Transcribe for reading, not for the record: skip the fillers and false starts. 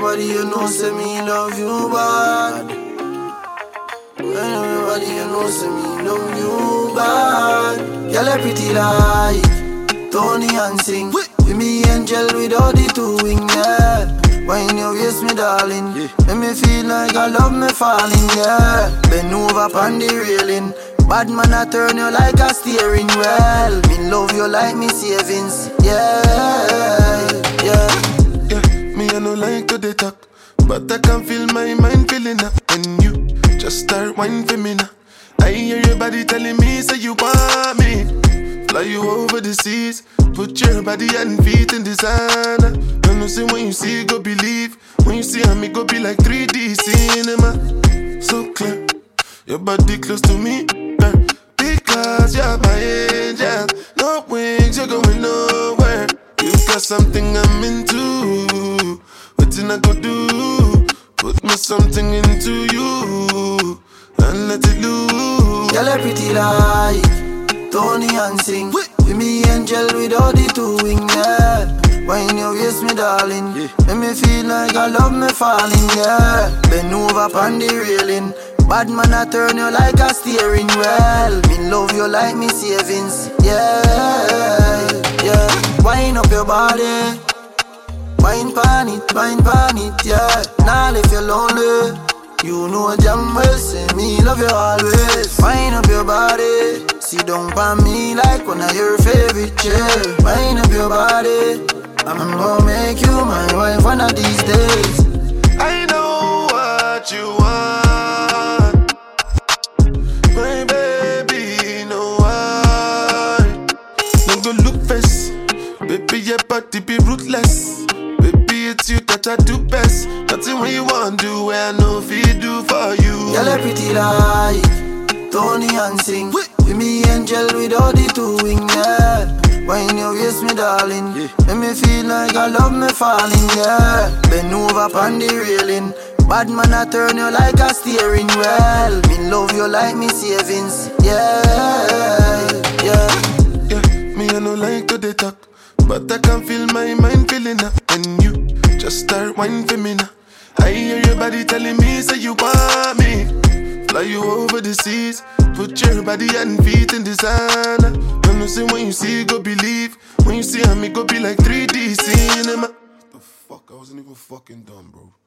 everybody you know say me love you bad. When everybody you know say me love you bad. Girl, you pretty like Tony and sing. With me angel without the two wing, yeah. When you waist me darling, make me feel like I love me falling, yeah. Bend over upon the railing. Bad man I turn you like a steering wheel. Me love you like me savings, yeah, yeah. Yeah, me I no like to dey talk, but I can feel my mind feeling up. When you just start whining for me now, I hear your body telling me say you want me. Fly you over the seas, put your body and feet in designer. I know say when you see go believe, when you see me go be like 3D cinema. So clear, your body close to me, because you're my angel. No wings, you're going nowhere. You got something I'm into. What I go do? Put me something into you and let it loose. Girl, you pretty like Tony and sing. With me angel without the two wing, yeah. When you waist me darling, make me feel like I love me falling, yeah. Bend over upon the railing. Bad man I turn you like a steering wheel. Me love you like me savings, yeah, yeah. Wind up your body, wine pan it, yeah. Now if you're lonely, you know damn well say me love you always. Wind up your body, sit down by me like one of your favorite chairs. Wind up your body, I'm gonna make you my wife one of these days. I know what you want, my baby, no why. No go look face, baby your body be ruthless. Baby it's you that I do best. Nothing when you want do, I know if you do for you. Girl, you pretty like Tony and sing. With me angel without the two wing, yeah. When you waist me darling, make me feel like I love me falling, yeah. Bend over upon the railing. Bad man I turn you like a steering wheel. Me love you like me savings, yeah, yeah. Yeah, me I no like to dey talk, but I can feel my mind feeling up. When you just start whining for me now, I hear your body telling me say you want me. Fly you over the seas, put your body and feet in designer. I know say when you see go believe, when you see me go be like 3D cinema. The fuck, I wasn't even fucking dumb, bro.